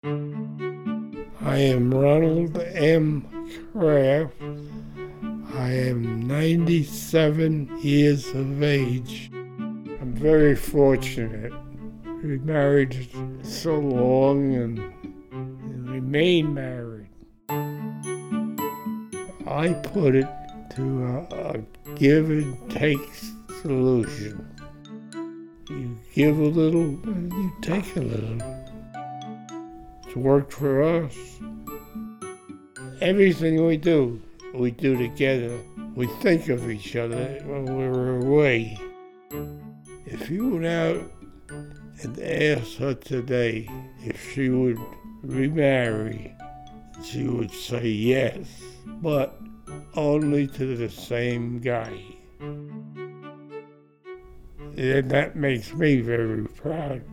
I am Ronald M. Kraft. I am 97 years of age. I'm very fortunate. We married so long and remain married. I put it to a give and take solution. You give a little and you take a little. It's worked for us. Everything we do together. We think of each other when we're away. If you went out and asked her today if she would remarry, she would say yes, but only to the same guy. And that makes me very proud.